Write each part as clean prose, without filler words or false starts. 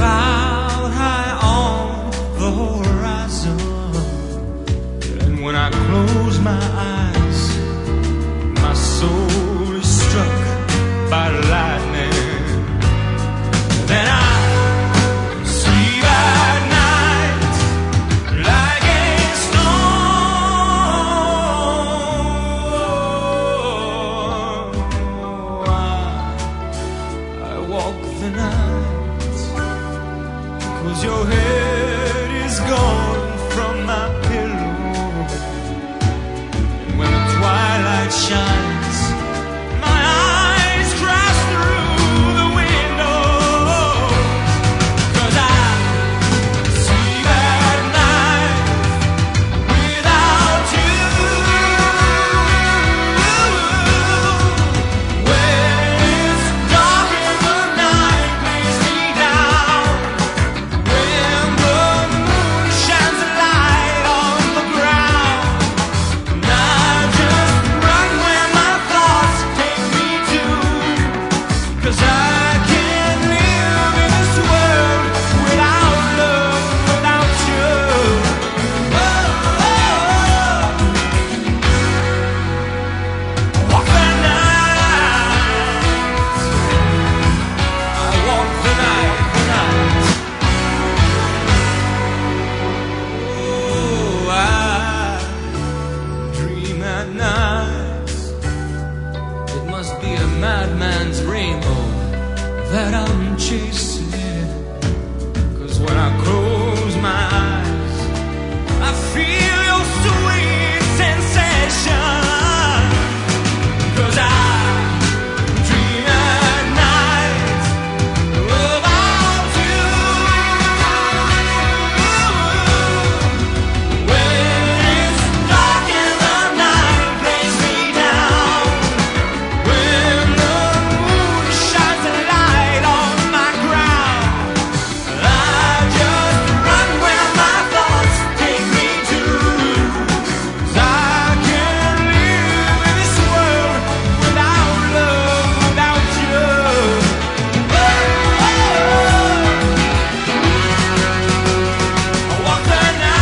cloud high on the horizon. And when I close my eyes, my soul is struck by lightning. Then I sleep at night like a stone. I walk the night, 'cause your head is gone from my pillow. And when the twilight shines, my eyes crash through the window. 'Cause I sleep at night without you. When it's dark and the night lays me down, when the moon shines a light on the ground, and I just run where my thoughts take me to. 'Cause I can't live in this world without love, without you. Walk the night. I walk the night, the night. Oh, I dream at night. It must be a madman's rainbow that I'm chasing. 'Cause when I close my eyes, I feel your sweet sensation. 'Cause I dream at night about you. When it's dark and the night lays me down, when the moon shines a light on my ground, I just run where my thoughts take me to. 'Cause I can't live in this world without love, without you. I walk the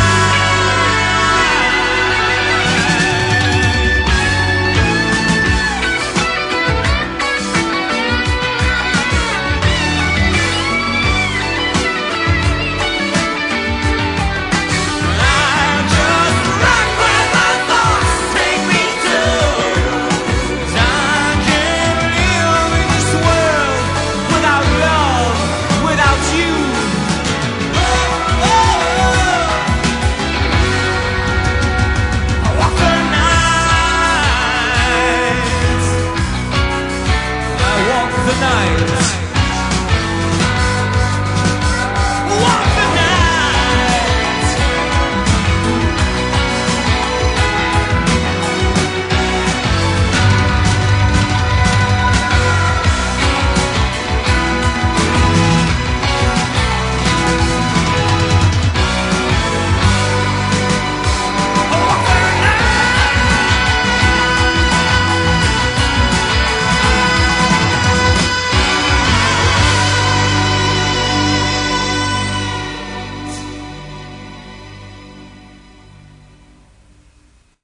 I just run where my thoughts take me to. 'Cause I can't live in this world without love, without you. I walk the night. I walk the night.